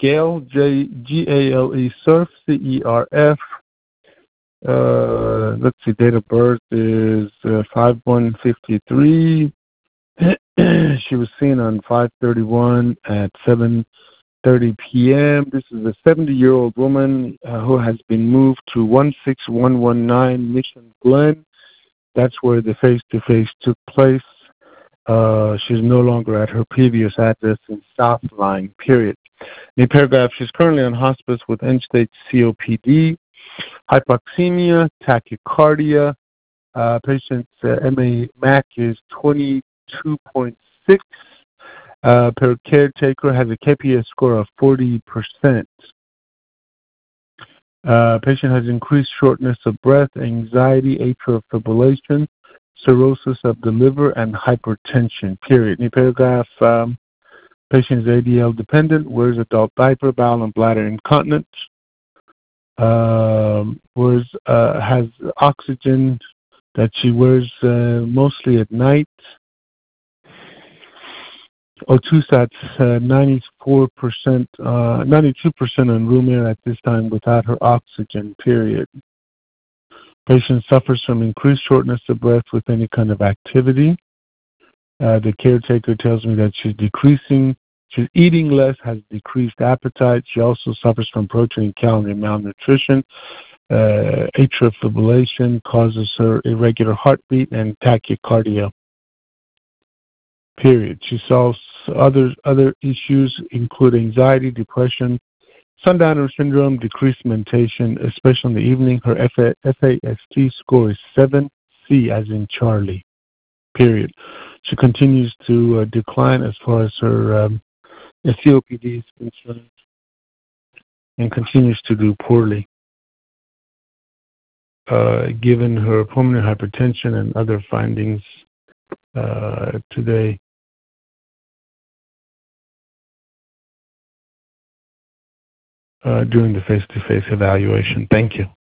Gale, Gale, Cerf, CERF. Let's see, date of birth is 5/1/53. She was seen on 5/31 at 7:30 p.m. This is a 70-year-old woman who has been moved to 16119 Mission Glen. That's where the face-to-face took place. She's no longer at her previous address in Southline, period. In the paragraph, she's currently on hospice with end-stage COPD, hypoxemia, tachycardia. Patient's MAC is 22.6. Per caretaker has a KPS score of 40%. Patient has increased shortness of breath, anxiety, atrial fibrillation, cirrhosis of the liver, and hypertension, period. In the paragraph, patient is ADL dependent, wears adult diaper, bowel and bladder incontinence, has oxygen that she wears mostly at night. O2 sats 94%, 92% on room air at this time without her oxygen, period. Patient suffers from increased shortness of breath with any kind of activity. The caretaker tells me that she's eating less, has decreased appetite. She also suffers from protein and calorie malnutrition. Atrial fibrillation causes her irregular heartbeat and tachycardia, period. She solves other issues include anxiety, depression, sundowner syndrome, decreased mentation, especially in the evening. Her FAST score is 7C as in Charlie, period. She continues to decline as far as her COPD is concerned and continues to do poorly. Given her pulmonary hypertension and other findings today. During the face-to-face evaluation. Thank you.